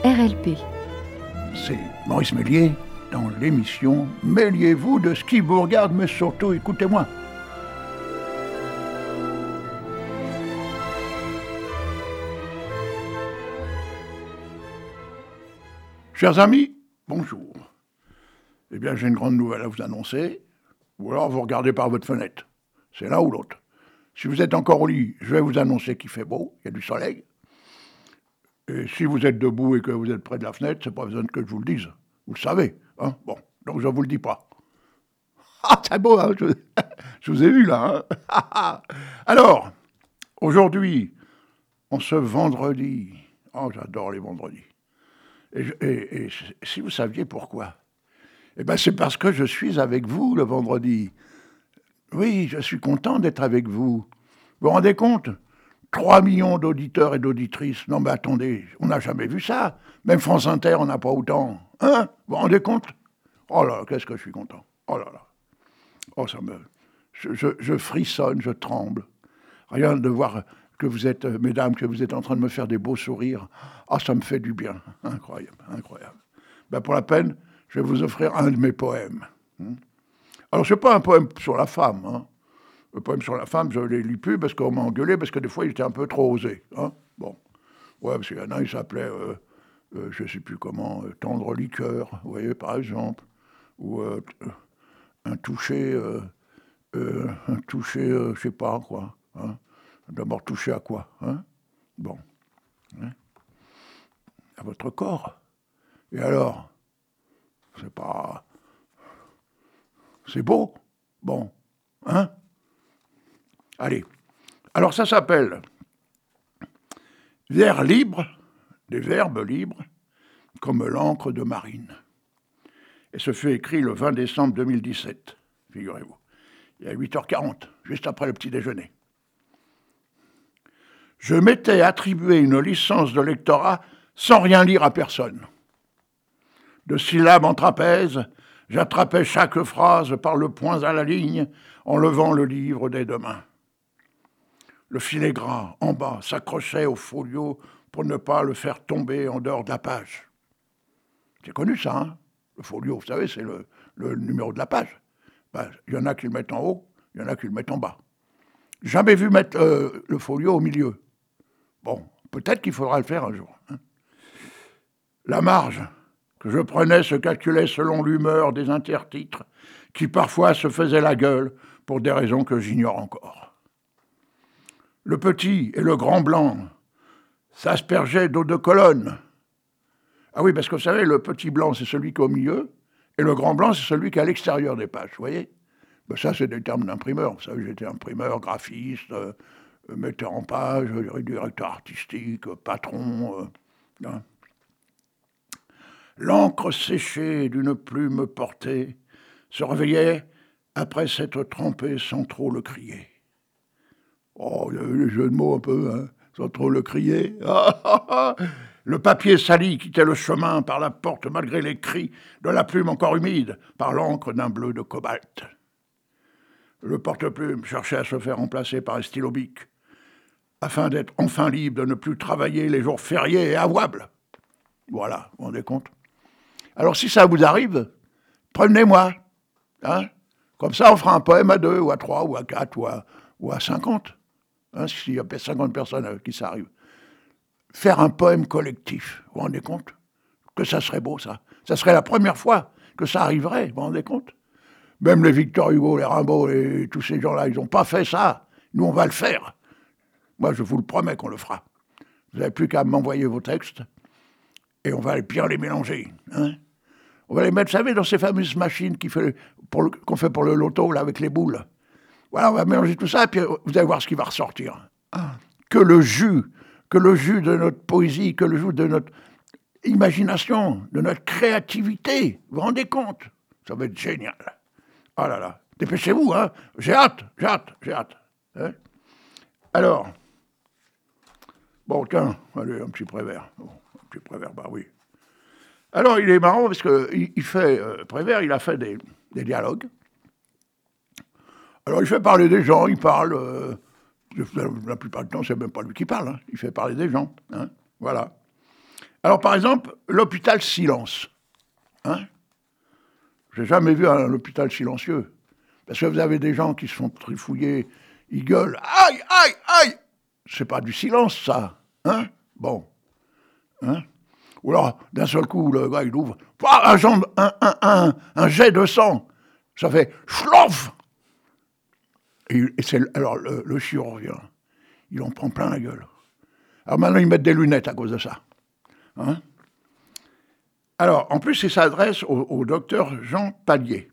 RLP. C'est Maurice Méliès dans l'émission « Mêliez-vous de ce qui vous regarde, mais surtout écoutez-moi ». Chers amis, bonjour. Eh bien, j'ai une grande nouvelle à vous annoncer, ou alors vous regardez par votre fenêtre. C'est l'un ou l'autre. Si vous êtes encore au lit, je vais vous annoncer qu'il fait beau, il y a du soleil. Et si vous êtes debout et que vous êtes près de la fenêtre, c'est pas besoin que je vous le dise. Vous le savez, hein. Bon, donc je vous le dis pas. Ah, c'est beau, hein, je vous ai vu là, hein. Alors, aujourd'hui, en ce vendredi, oh, j'adore les vendredis. Et si vous saviez pourquoi, eh bien, c'est parce que je suis avec vous le vendredi. Oui, je suis content d'être avec vous. Vous vous rendez compte ? 3 millions d'auditeurs et d'auditrices. Non, mais attendez, on n'a jamais vu ça. Même France Inter, on n'a pas autant. Hein ? Vous vous rendez compte ? Oh là, qu'est-ce que je suis content. Oh là là. Oh, ça me... Je frissonne, je tremble. Rien de voir que vous êtes, mesdames, que vous êtes en train de me faire des beaux sourires. Ah, ça me fait du bien. Incroyable, incroyable. Ben, pour la peine, je vais vous offrir un de mes poèmes. Alors, ce n'est pas un poème sur la femme. Hein. Le poème sur la femme, je ne l'ai lu plus parce qu'on m'a engueulé, parce que des fois, il était un peu trop osé. Hein. Bon. Ouais, parce qu'il y en a, il s'appelait, je ne sais plus comment, Tendre liqueur, vous voyez, par exemple. Ou un toucher, je ne sais pas, quoi. Hein. D'abord, toucher à quoi, hein? Bon. Hein? À votre corps. Et alors? C'est pas... C'est beau. Bon. Hein? Allez. Alors, ça s'appelle Vers libre, des verbes libres, comme l'encre de marine. Et ce fut écrit le 20 décembre 2017, figurez-vous. Il y a 8h40, juste après le petit déjeuner. Je m'étais attribué une licence de lectorat sans rien lire à personne. De syllabes en trapèze, j'attrapais chaque phrase par le point à la ligne en levant le livre des deux mains. Le filet gras, en bas, s'accrochait au folio pour ne pas le faire tomber en dehors de la page. C'est connu ça, hein? Le folio, vous savez, c'est le numéro de la page. Ben, il y en a qui le mettent en haut, il y en a qui le mettent en bas. Jamais vu mettre le folio au milieu. Bon, peut-être qu'il faudra le faire un jour. Hein. La marge que je prenais se calculait selon l'humeur des intertitres, qui parfois se faisaient la gueule pour des raisons que j'ignore encore. Le petit et le grand blanc s'aspergeaient d'eau de Cologne. Ah oui, parce que vous savez, le petit blanc, c'est celui qui est au milieu, et le grand blanc, c'est celui qui est à l'extérieur des pages, vous voyez ? Ben ça, c'est des termes d'imprimeur. Vous savez, j'étais imprimeur, graphiste, metteur en page, directeur artistique, patron. Hein. L'encre séchée d'une plume portée se réveillait après s'être trempée sans trop le crier. Oh, il y a eu les jeux de mots un peu, hein, sans trop le crier. Le papier sali quittait le chemin par la porte malgré les cris de la plume encore humide par l'encre d'un bleu de cobalt. Le porte-plume cherchait à se faire remplacer par un stylo bic, afin d'être enfin libre de ne plus travailler les jours fériés et avouables. Voilà, vous vous rendez compte ? Alors si ça vous arrive, prenez-moi. Hein ? Comme ça, on fera un poème à 2, ou à 3, ou à 4, ou à 50. Hein, s'il y a 50 personnes avec qui ça arrive. Faire un poème collectif, vous vous rendez compte ? Que ça serait beau, ça. Ça serait la première fois que ça arriverait, vous vous rendez compte ? Même les Victor Hugo, les Rimbaud, et tous ces gens-là, ils n'ont pas fait ça. Nous, on va le faire. Moi, je vous le promets qu'on le fera. Vous n'avez plus qu'à m'envoyer vos textes, et on va bien les mélanger. Hein ? On va les mettre, vous savez, dans ces fameuses machines qu'on fait pour le loto, là, avec les boules. Voilà, on va mélanger tout ça, et puis vous allez voir ce qui va ressortir. Que le jus de notre poésie, que le jus de notre imagination, de notre créativité. Vous vous rendez compte ? Ça va être génial. Ah là là, dépêchez-vous, hein. J'ai hâte. Hein. Alors, bon, tiens, allez, un petit Prévert. Oh, un petit Prévert, bah oui. Alors, il est marrant parce qu'il fait, Prévert, il a fait des dialogues. Alors, il fait parler des gens, il parle, la plupart du temps, c'est même pas lui qui parle, hein. Il fait parler des gens, hein. Voilà. Alors, par exemple, l'hôpital silence. Hein? J'ai jamais vu un hôpital silencieux. Parce que vous avez des gens qui se font trifouiller, ils gueulent. Aïe, aïe, aïe! C'est pas du silence, ça. Hein? Bon. Hein? Ou alors, d'un seul coup, le gars, il ouvre. Un jet de sang. Ça fait schlof! Et c'est, alors, le chirurgien, il en prend plein la gueule. Alors maintenant, ils mettent des lunettes à cause de ça. Hein? Alors, en plus, il s'adresse au docteur Jean Pallier.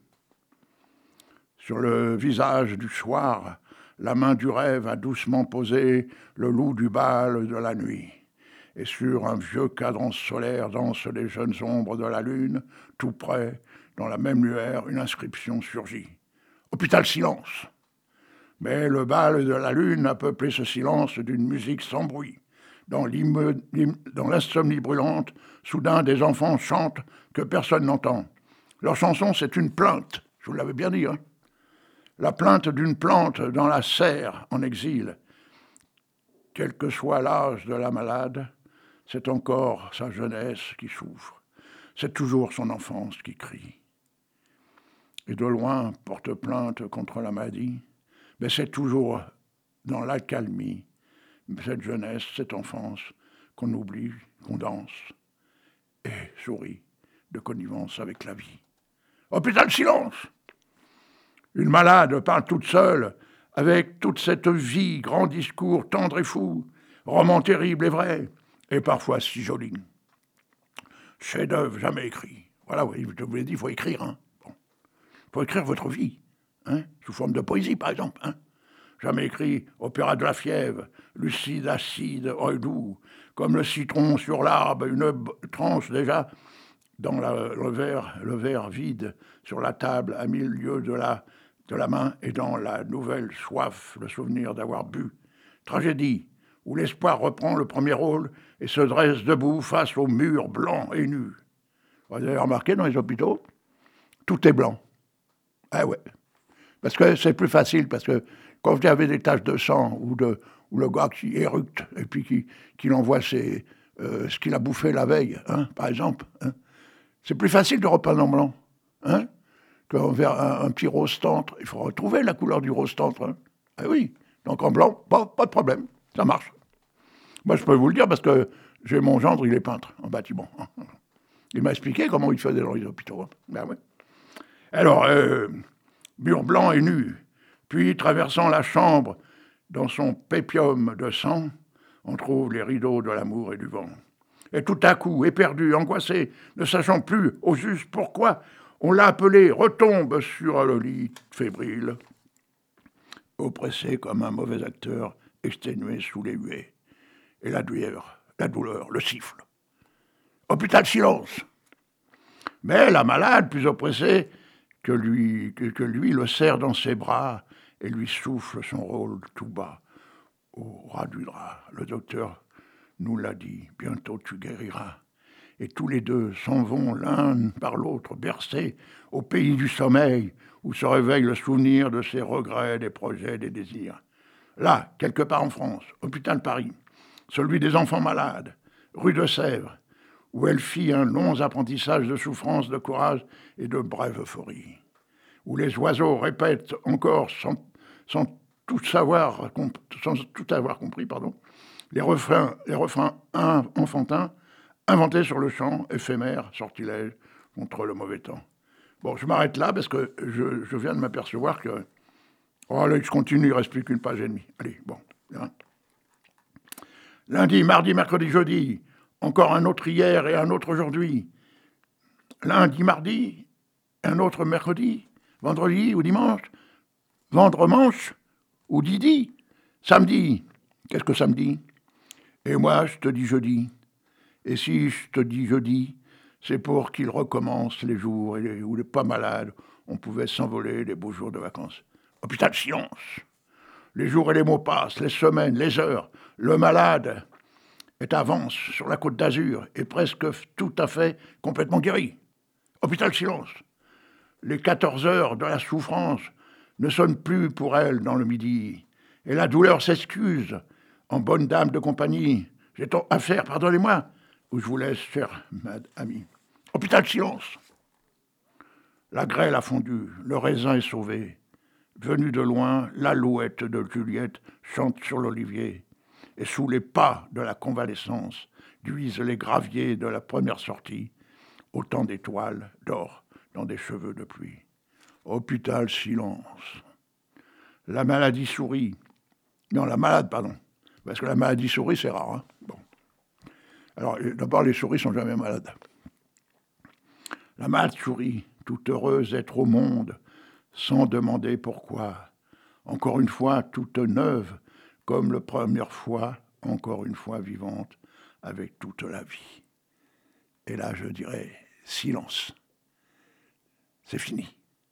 Sur le visage du soir, la main du rêve a doucement posé le loup du bal de la nuit. Et sur un vieux cadran solaire dansent les jeunes ombres de la lune, tout près, dans la même lueur, une inscription surgit. Hôpital silence. Mais le bal de la lune a peuplé ce silence d'une musique sans bruit. Dans l'insomnie brûlante, soudain des enfants chantent que personne n'entend. Leur chanson, c'est une plainte, je vous l'avais bien dit, hein. La plainte d'une plante dans la serre en exil. Quel que soit l'âge de la malade, c'est encore sa jeunesse qui souffre. C'est toujours son enfance qui crie. Et de loin porte plainte contre la maladie, mais c'est toujours dans l'accalmie, cette jeunesse, cette enfance, qu'on oublie, qu'on danse et sourit de connivence avec la vie. Hôpital silence! Une malade parle toute seule, avec toute cette vie, grand discours tendre et fou, roman terrible et vrai, et parfois si joli. Chef-d'œuvre jamais écrit. Voilà, oui, je vous l'ai dit, il faut écrire. Hein. Bon. Il faut écrire votre vie, hein, sous forme de poésie, par exemple. Hein. Jamais écrit opéra de la fièvre, lucide, acide, oeil doux, comme le citron sur l'arbre, une tranche déjà dans le verre vide sur la table à milieu de la main et dans la nouvelle soif, le souvenir d'avoir bu. Tragédie, où l'espoir reprend le premier rôle et se dresse debout face au mur blanc et nu. Vous avez remarqué dans les hôpitaux, tout est blanc. Ah ouais. Parce que c'est plus facile, parce que quand vous avez des taches de sang ou le gars qui éructe et puis qui envoie ce qu'il a bouffé la veille, hein, par exemple, hein, c'est plus facile de repeindre en blanc. Hein, vers un petit rose tendre. Il faut retrouver la couleur du rose tendre. Hein. Ah oui, donc en blanc, pas de problème, ça marche. Moi, je peux vous le dire parce que j'ai mon gendre, il est peintre en bâtiment. Il m'a expliqué comment il faisait dans les hôpitaux. Hein. Ben ouais. Alors, mur blanc et nu, puis traversant la chambre dans son pépium de sang, on trouve les rideaux de l'amour et du vent. Et tout à coup, éperdu, angoissé, ne sachant plus au juste pourquoi, on l'a appelé, retombe sur le lit fébrile, oppressé comme un mauvais acteur, exténué sous les huées. Et la douleur le siffle. Hôpital silence. Mais la malade, plus oppressée que lui, le serre dans ses bras et lui souffle son rôle tout bas. Au ras du drap, le docteur nous l'a dit, bientôt tu guériras. Et tous les deux s'en vont l'un par l'autre, bercés au pays du sommeil, où se réveille le souvenir de ses regrets, des projets, des désirs. Là, quelque part en France, hôpital Paris, celui des enfants malades, rue de Sèvres, où elle fit un long apprentissage de souffrance, de courage et de brève euphorie, où les oiseaux répètent encore sans tout avoir compris, les refrains enfantins, inventés sur le champ, éphémères, sortilèges contre le mauvais temps. Bon, je m'arrête là parce que je viens de m'apercevoir que... Oh, allez, je continue, il ne reste plus qu'une page et demie. Allez, bon. Hein. Lundi, mardi, mercredi, jeudi, encore un autre hier et un autre aujourd'hui. Lundi, mardi, un autre mercredi, vendredi ou dimanche, vendre-manche ou didi, samedi. Qu'est-ce que samedi? Et moi, je te dis jeudi. Et si je te dis jeudi, c'est pour qu'il recommence les jours où les pas malades, on pouvait s'envoler les beaux jours de vacances. Hôpital silence. Les jours et les mots passent, les semaines, les heures. Le malade avance sur la côte d'Azur et presque tout à fait complètement guéri. Hôpital silence. Les 14 heures de la souffrance ne sonnent plus pour elle dans le midi. Et la douleur s'excuse en bonne dame de compagnie. J'ai tant à faire, pardonnez-moi. où je vous laisse, cher ami. Hôpital, silence. La grêle a fondu, le raisin est sauvé. Venue de loin, l'alouette de Juliette chante sur l'olivier. Et sous les pas de la convalescence, duisent les graviers de la première sortie. Autant d'étoiles d'or dans des cheveux de pluie. Hôpital, silence. La maladie sourit. Non, la malade, pardon. Parce que la maladie sourit, c'est rare. Hein. Bon. Alors, d'abord, les souris sont jamais malades. La malade sourit, toute heureuse d'être au monde, sans demander pourquoi. Encore une fois, toute neuve, comme la première fois, encore une fois vivante, avec toute la vie. Et là, je dirais, silence. C'est fini.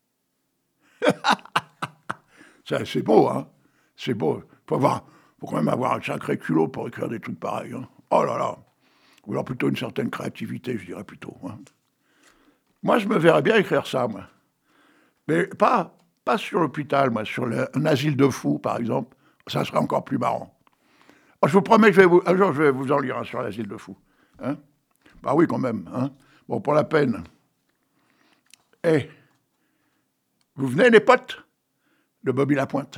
Ça, c'est beau, hein. C'est beau. Faut quand même avoir un sacré culot pour écrire des trucs pareils. Hein. Oh là là. Ou alors plutôt une certaine créativité, je dirais plutôt. Hein. Moi, je me verrais bien écrire ça, moi. Mais pas sur l'hôpital, moi, sur un asile de fous, par exemple. Ça serait encore plus marrant. Oh, je vous promets que un jour, je vais vous en lire un sur l'asile de fous. Hein. Bah oui, quand même. Hein. Bon, pour la peine. Eh, vous venez, les potes, de Bobby Lapointe.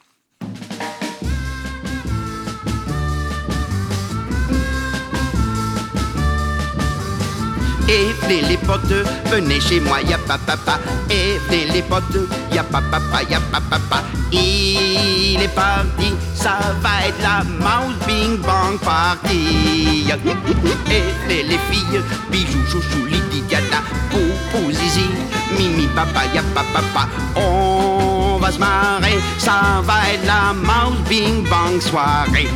Et venez les potes, venez chez moi, y'a papa. Et venez les potes, y'a papa, y'a papa. Il est parti, ça va être la mouse bing bang party. Et venez les filles, bijoux, chouchou, Lydie, Diana, Poupou, Zizi, Mimi, papa, y'a papa. On va se marrer, ça va être la mouse bing bang soirée.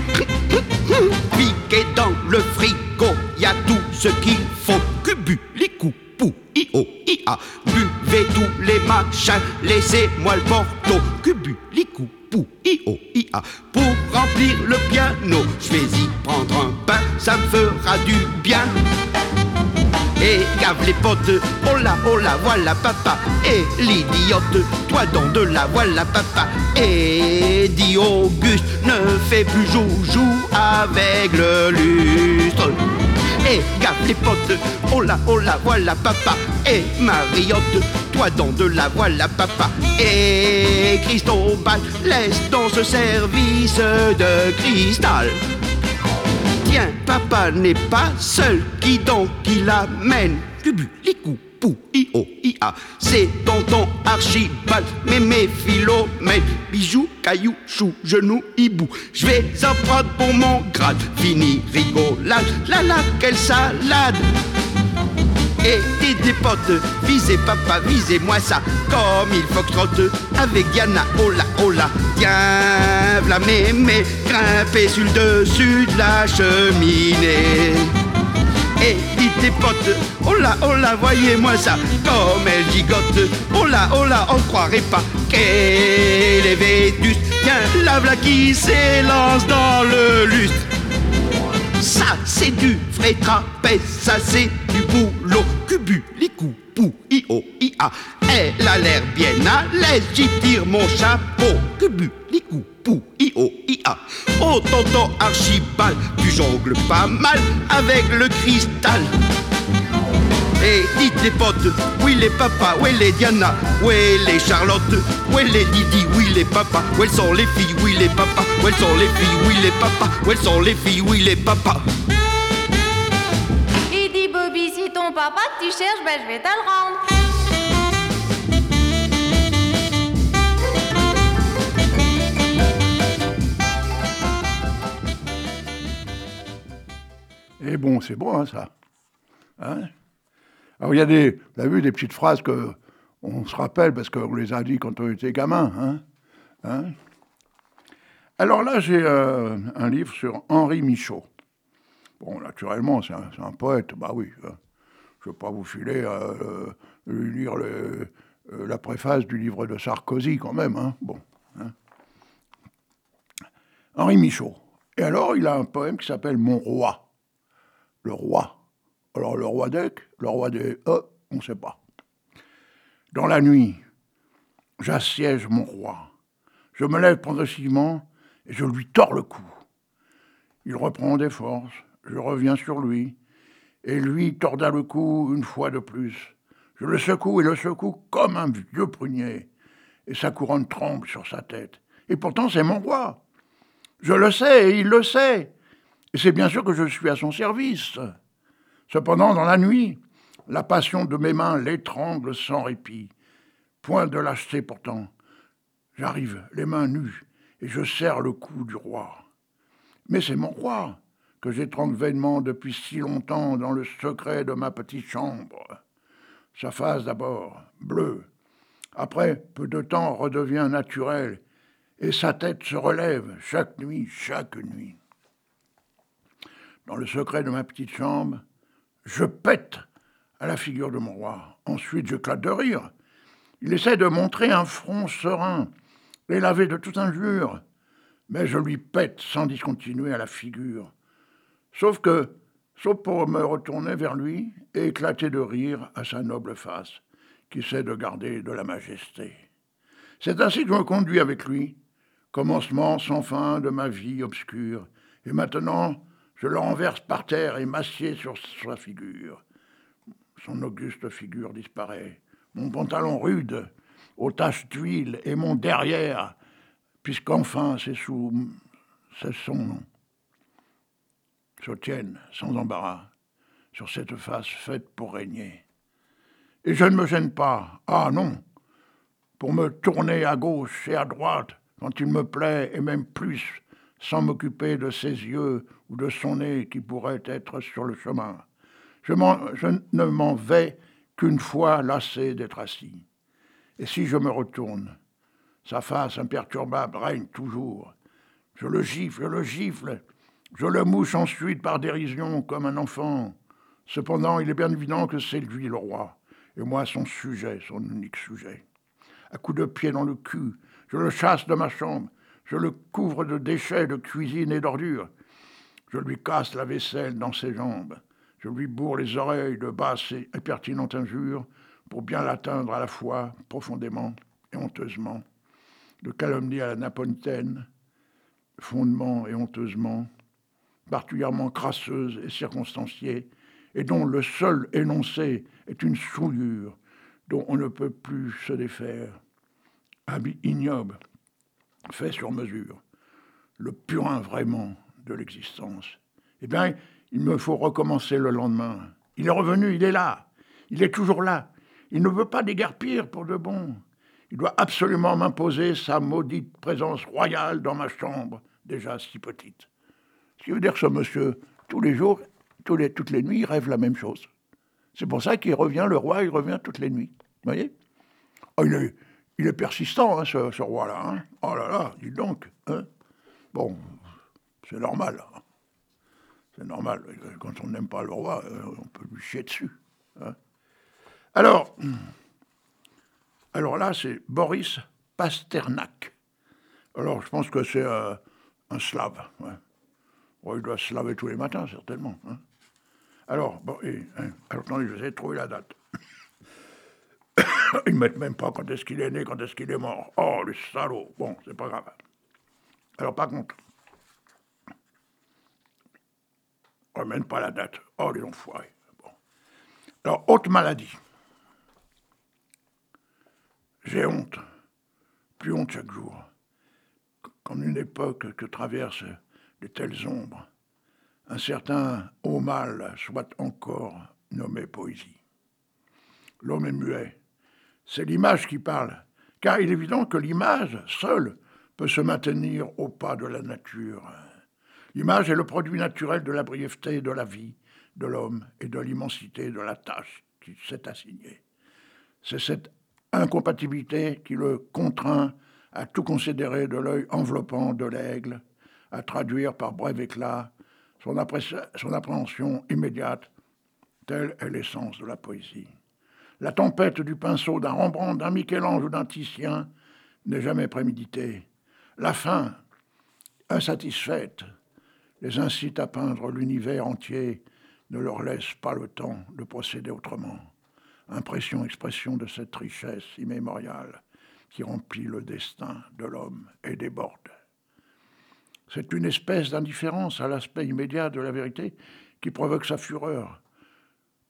Piqué dans le frigo, y'a tout ce qu'il faut. Cubu, les coupous, I-O, I-A. Buvez tous les machins, laissez-moi le porto. Cubu, les coupous, I-O, I-A. Pour remplir le piano, je vais y prendre un bain, ça me fera du bien. Et gave les potes, oh là, voilà papa. Et l'idiote, toi dans de la voilà papa. Et dit Auguste, ne fais plus joujou avec le lustre. Et gave les potes, oh là, voilà papa. Et Mariotte, toi dans de la voilà papa. Et Cristobal, laisse dans ce service de cristal. Tiens, papa n'est pas seul, qui donc il amène? Cubu, les coupous, I-O, I-A. C'est tonton Archibald, mémé Philomène, bijoux, cailloux, chou, genou, hibou. Je vais en prendre pour mon grade, fini rigolade, la quelle salade. Et des potes, visez papa, visez-moi ça, comme il foxtrotte avec Diana, oh là, tiens, v'là mémé, grimpez sur le dessus de la cheminée. Et dites tes potes, oh là, voyez-moi ça, comme elle gigote, oh là, on croirait pas qu'elle est vétuste, tiens, la v'là qui s'élance dans le lustre. Ça c'est du vrai trapèze, ça c'est du boulot. Cubu, les coupous, I-O, I-A. Elle a l'air bien à l'aise, j'y tire mon chapeau. Cubu, les coupous, I-O, I-A. Oh tonton Archibald, tu jongles pas mal avec le cristal. Et dites les potes, oui les papas, oui les Diana, oui les Charlotte, oui les Didi, oui les papas, où elles sont les filles, oui les papas, où elles sont les filles, oui les papas, où elles sont les filles, oui les papas. Il dit Bobby, si ton papa que tu cherches, ben je vais te le rendre. Et bon, c'est bon, hein, ça. Hein? Alors, il y a vous avez vu, des petites phrases qu'on se rappelle parce qu'on les a dit quand on était gamin. Hein? Alors là, j'ai un livre sur Henri Michaud. Bon, naturellement, c'est un poète, bah oui. Je ne vais pas vous filer lui lire la préface du livre de Sarkozy, quand même. Hein? Bon. Hein? Henri Michaud. Et alors, il a un poème qui s'appelle Mon roi. Le roi. Alors, le roi d'Ec, le roi des on ne sait pas. Dans la nuit, j'assiège mon roi. Je me lève progressivement et je lui tords le cou. Il reprend des forces, je reviens sur lui. et lui torda le cou une fois de plus. Je le secoue et le secoue comme un vieux prunier, et sa couronne tremble sur sa tête. Et pourtant c'est mon roi. Je le sais et il le sait. Et c'est bien sûr que je suis à son service. Cependant, dans la nuit, la passion de mes mains l'étrangle sans répit. Point de lâcheté pourtant. J'arrive, les mains nues, et je serre le cou du roi. Mais c'est mon roi que j'étrangle vainement depuis si longtemps dans le secret de ma petite chambre. Sa face d'abord, bleue. Après, peu de temps, redevient naturelle, et sa tête se relève chaque nuit. Dans le secret de ma petite chambre, je pète à la figure de mon roi. Ensuite, j'éclate de rire. Il essaie de montrer un front serein, et lavé de toute injure, mais je lui pète sans discontinuer à la figure. Sauf pour me retourner vers lui et éclater de rire à sa noble face, qui sait de garder de la majesté. C'est ainsi que je me conduis avec lui, commencement sans fin de ma vie obscure, et maintenant je le renverse par terre et m'assieds sur sa figure. Son auguste figure disparaît. Mon pantalon rude, aux taches d'huile, et mon derrière, puisqu'enfin c'est son nom, se tiennent sans embarras sur cette face faite pour régner. Et je ne me gêne pas, ah non, pour me tourner à gauche et à droite quand il me plaît, et même plus, sans m'occuper de ses yeux ou de son nez qui pourrait être sur le chemin. Je ne m'en vais qu'une fois lassé d'être assis. Et si je me retourne, sa face imperturbable règne toujours. Je le gifle, je le mouche ensuite par dérision comme un enfant. Cependant, il est bien évident que c'est lui le roi, et moi son sujet, son unique sujet. À coups de pied dans le cul, je le chasse de ma chambre, je le couvre de déchets de cuisine et d'ordures. Je lui casse la vaisselle dans ses jambes, je lui bourre les oreilles de basses et impertinentes injures pour bien l'atteindre à la fois profondément et honteusement. De calomnie à la napolitaine, fondement et honteusement, particulièrement crasseuse et circonstanciée, et dont le seul énoncé est une souillure dont on ne peut plus se défaire. Habit ignoble, fait sur mesure, le purin vraiment de l'existence. Eh bien, il me faut recommencer le lendemain. Il est revenu, il est là, il est toujours là. Il ne veut pas déguerpir pour de bon. Il doit absolument m'imposer sa maudite présence royale dans ma chambre, déjà si petite. Ce qui veut dire que ce monsieur, tous les jours, toutes les nuits, il rêve la même chose. C'est pour ça qu'il revient, le roi, il revient toutes les nuits. Vous voyez ? Oh, il est persistant, hein, ce roi-là. Hein. Oh là là, dis donc. Hein. Bon, c'est normal. C'est normal. Quand on n'aime pas le roi, on peut lui chier dessus. Hein. Alors là, c'est Boris Pasternak. Alors, je pense que c'est un slave. Ouais. Oh, il doit se laver tous les matins, certainement. Hein. Alors, attendez, j'essaie de trouver la date. Ils ne mettent même pas quand est-ce qu'il est né, quand est-ce qu'il est mort. Oh, les salauds. Bon, c'est pas grave. Alors, par contre, on ne mène pas la date. Oh, les enfoirés. Bon. Alors, haute maladie. J'ai honte. Plus honte chaque jour. Comme une époque que traversent de telles ombres, un certain haut mal soit encore nommé poésie. L'homme est muet. C'est l'image qui parle, car il est évident que l'image seule peut se maintenir au pas de la nature. L'image est le produit naturel de la brièveté de la vie de l'homme et de l'immensité de la tâche qu'il s'est assignée. C'est cette incompatibilité qui le contraint à tout considérer de l'œil enveloppant de l'aigle, à traduire par bref éclat son appréhension immédiate. Telle est l'essence de la poésie. La tempête du pinceau d'un Rembrandt, d'un Michel-Ange ou d'un Titien n'est jamais préméditée. La faim, insatisfaite, les incite à peindre l'univers entier, ne leur laisse pas le temps de procéder autrement. Impression, expression de cette richesse immémoriale qui remplit le destin de l'homme et déborde. C'est une espèce d'indifférence à l'aspect immédiat de la vérité qui provoque sa fureur.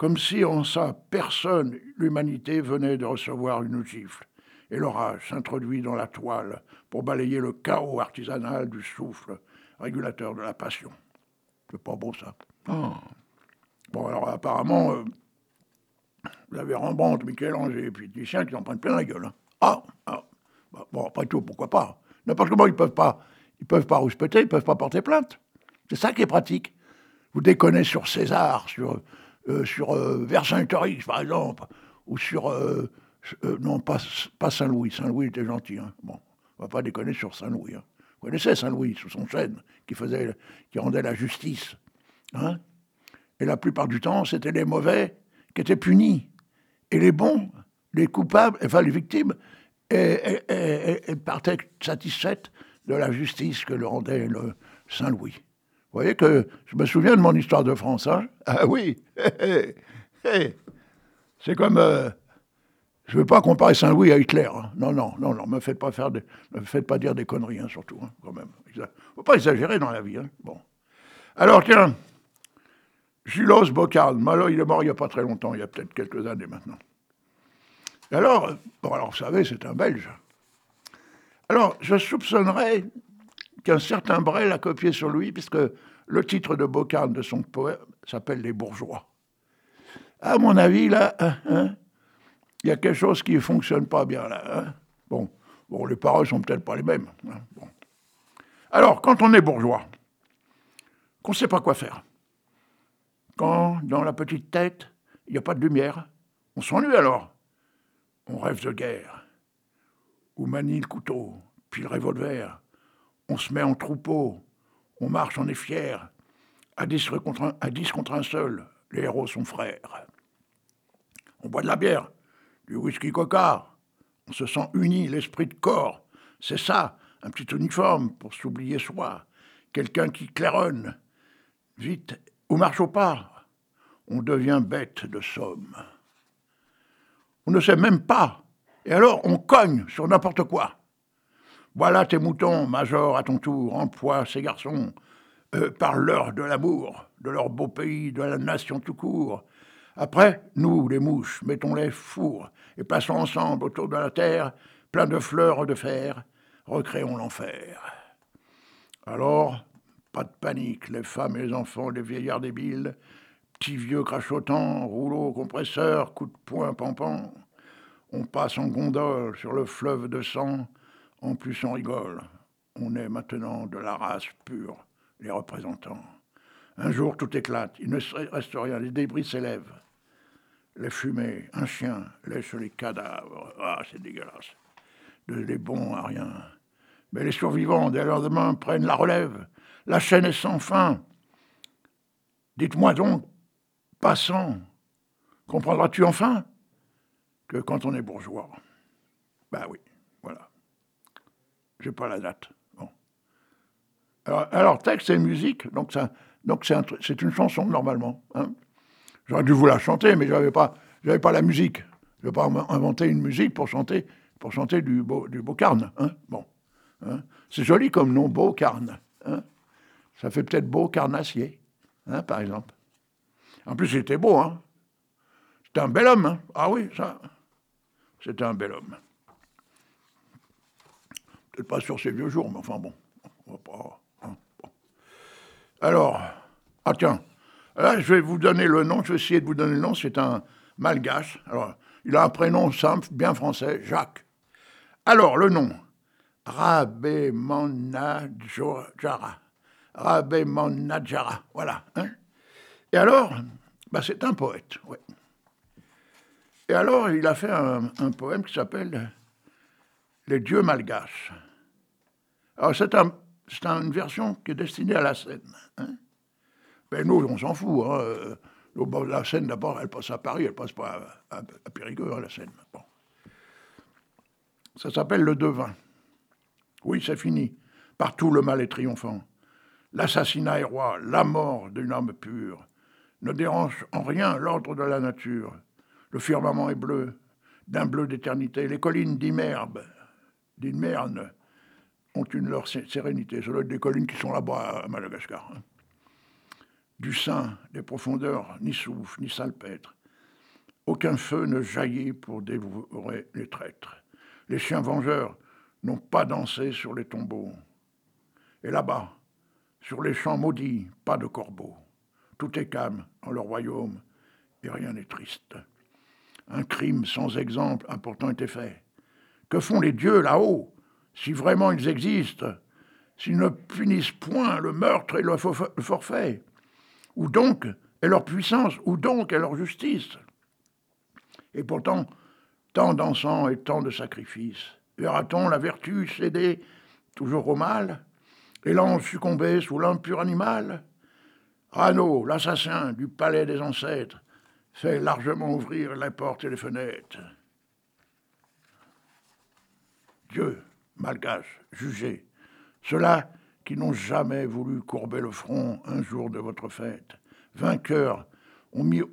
comme si en sa personne, l'humanité venait de recevoir une gifle, et l'orage s'introduit dans la toile pour balayer le chaos artisanal du souffle, régulateur de la passion. C'est pas beau, ça. Oh. Bon, alors, apparemment, vous avez Rembrandt, Michel-Ange et puis Titien qui en prennent plein la gueule. Hein. Bon, après tout, pourquoi pas? N'importe comment, ils peuvent pas rouspéter, ils peuvent pas porter plainte. C'est ça qui est pratique. Vous déconnez sur César, sur Vercingétorix, par exemple, ou sur... non, pas Saint-Louis. Saint-Louis était gentil. Hein. Bon, on va pas déconner sur Saint-Louis. Hein. Vous connaissez Saint-Louis, sous son chêne, qui rendait la justice. Hein. Et la plupart du temps, c'était les mauvais qui étaient punis. Et les bons, les coupables, enfin les victimes, partaient satisfaites de la justice que le rendait le Saint-Louis. Vous voyez que je me souviens de mon histoire de France. Hein. Ah oui, c'est comme... je ne veux pas comparer Saint-Louis à Hitler. Hein. Non, ne me faites pas dire des conneries, hein, surtout, hein, quand même. Il ne faut pas exagérer dans la vie. Hein. Bon. Alors, tiens, Julos Boccarne, alors, il est mort il n'y a pas très longtemps, il y a peut-être quelques années maintenant. Et alors, vous savez, c'est un Belge. Alors, je soupçonnerais qu'un certain Brel a copié sur lui, puisque le titre de Boccarne de son poème s'appelle « Les bourgeois ». À mon avis, là, il y a quelque chose qui ne fonctionne pas bien, là. Hein. Bon, les paroles sont peut-être pas les mêmes. Hein. Bon. Alors, quand on est bourgeois, qu'on ne sait pas quoi faire, quand, dans la petite tête, il n'y a pas de lumière, on s'ennuie alors. On rêve de guerre, on manie le couteau, puis le revolver, on se met en troupeau, on marche, on est fier. À 10 contre un seul, les héros sont frères. On boit de la bière, du whisky coca, on se sent uni, l'esprit de corps. C'est ça, un petit uniforme pour s'oublier soi. Quelqu'un qui claironne, vite, ou marche au pas. On devient bête de somme. On ne sait même pas. Et alors, on cogne sur n'importe quoi. Voilà tes moutons, major, à ton tour, emploie ces garçons, parle-leur de l'amour, de leur beau pays, de la nation tout court. Après, nous, les mouches, mettons-les fours et passons ensemble autour de la terre, plein de fleurs de fer, recréons l'enfer. Alors, pas de panique, les femmes et les enfants, les vieillards débiles, petits vieux crachotants, rouleaux compresseurs, coups de poing pampant. On passe en gondole sur le fleuve de sang, en plus on rigole. On est maintenant de la race pure, les représentants. Un jour tout éclate, il ne reste rien, les débris s'élèvent. Les fumées, un chien lèche les cadavres. Ah, c'est dégueulasse. Des bons à rien. Mais les survivants, dès le lendemain, prennent la relève. La chaîne est sans fin. Dites-moi donc, passant, comprendras-tu enfin que quand on est bourgeois, ben oui, voilà. J'ai pas la date. Bon. Alors texte et musique, donc c'est une chanson normalement. Hein. J'aurais dû vous la chanter, mais j'avais pas la musique. Je n'ai pas inventé une musique pour chanter du Boccarne. Hein. Bon. Hein. C'est joli comme nom, Boccarne. Hein. Ça fait peut-être beau carnassier, hein, par exemple. En plus, il était beau, hein. C'était un bel homme, hein. Ah oui, ça. C'était un bel homme. Peut-être pas sur ses vieux jours, mais enfin bon. On va pas, hein, bon. Alors, tiens, là, je vais vous donner le nom, je vais essayer de vous donner le nom, c'est un malgache. Alors, il a un prénom simple, bien français, Jacques. Alors, le nom, Rabemanadjara. Rabemanadjara, voilà. Hein. Et alors, c'est un poète, oui. Et alors, il a fait un poème qui s'appelle « Les dieux malgaches ». Alors, c'est une version qui est destinée à la Seine. Hein. Mais nous, on s'en fout. Hein. La Seine, d'abord, elle passe à Paris, elle passe pas à Périgueux, hein, la Seine. Bon. Ça s'appelle « Le devin ». Oui, c'est fini. Partout, le mal est triomphant. L'assassinat est roi, la mort d'une âme pure ne dérange en rien l'ordre de la nature. Le firmament est bleu, d'un bleu d'éternité. Les collines d'Imerne ont une leur sérénité. C'est des collines qui sont là-bas à Madagascar. Hein. Du sein des profondeurs, ni souffle, ni salpêtre. Aucun feu ne jaillit pour dévorer les traîtres. Les chiens vengeurs n'ont pas dansé sur les tombeaux. Et là-bas, sur les champs maudits, pas de corbeaux. Tout est calme en leur royaume et rien n'est triste. Un crime sans exemple a pourtant été fait. Que font les dieux là-haut, si vraiment ils existent, s'ils ne punissent point le meurtre et le forfait? Où donc est leur puissance? Où donc est leur justice? Et pourtant, tant d'encens et tant de sacrifices. Verra-t-on la vertu céder toujours au mal, et l'ange succomber sous l'impur animal? Rano, l'assassin du palais des ancêtres, fait largement ouvrir les portes et les fenêtres. Dieu, malgache, jugez, ceux-là qui n'ont jamais voulu courber le front un jour de votre fête, vainqueurs, ont mis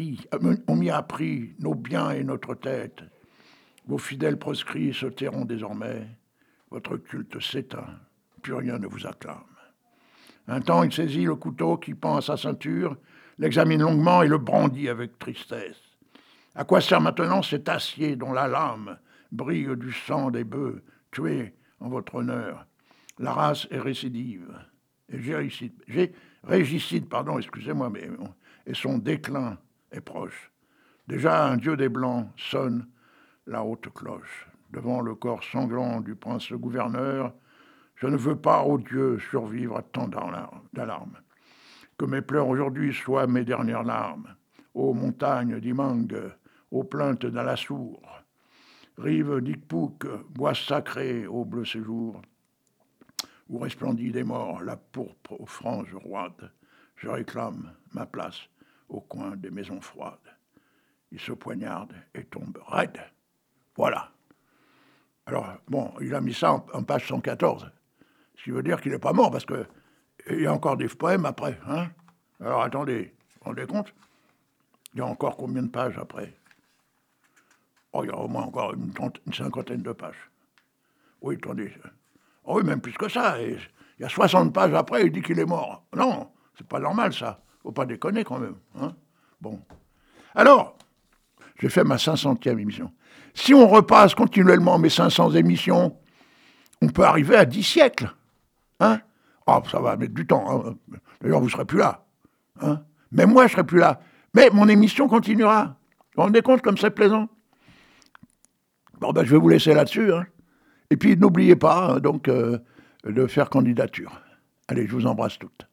à prix nos biens et notre tête. Vos fidèles proscrits se tairont désormais, votre culte s'éteint, plus rien ne vous acclame. Un temps, il saisit le couteau qui pend à sa ceinture, l'examine longuement et le brandit avec tristesse. À quoi sert maintenant cet acier dont la lame brille du sang des bœufs tués en votre honneur? La race est récidive et régicide, excusez-moi, et son déclin est proche. Déjà un dieu des Blancs sonne la haute cloche. Devant le corps sanglant du prince gouverneur, je ne veux pas, ô Dieu, survivre à tant d'alarmes. Que mes pleurs aujourd'hui soient mes dernières larmes. Ô montagnes d'Imang, ô plaintes d'Alassour, rive d'Ikpouk, bois sacré au bleu séjour, où resplendit des morts la pourpre aux franges roides, je réclame ma place au coin des maisons froides. Il se poignarde et tombe raide. Voilà. Alors, bon, il a mis ça en page 114, ce qui veut dire qu'il n'est pas mort, parce qu'il y a encore des poèmes après. Hein. Alors, attendez, vous vous rendez compte? Il y a encore combien de pages après? Oh, il y a au moins encore une cinquantaine de pages. Oui, attendez. Oh oui, même plus que ça. Et il y a 60 pages après, il dit qu'il est mort. Non, c'est pas normal, ça. Faut pas déconner, quand même. Hein. Bon. Alors, j'ai fait ma 500e émission. Si on repasse continuellement mes 500 émissions, on peut arriver à 10 siècles. Hein? Oh, ça va mettre du temps. Hein. D'ailleurs, vous ne serez plus là. Hein? Même moi, je ne serai plus là. Mais mon émission continuera. Vous vous rendez compte comme c'est plaisant? Bon, ben, je vais vous laisser là-dessus. Hein. Et puis, n'oubliez pas, de faire candidature. Allez, je vous embrasse toutes.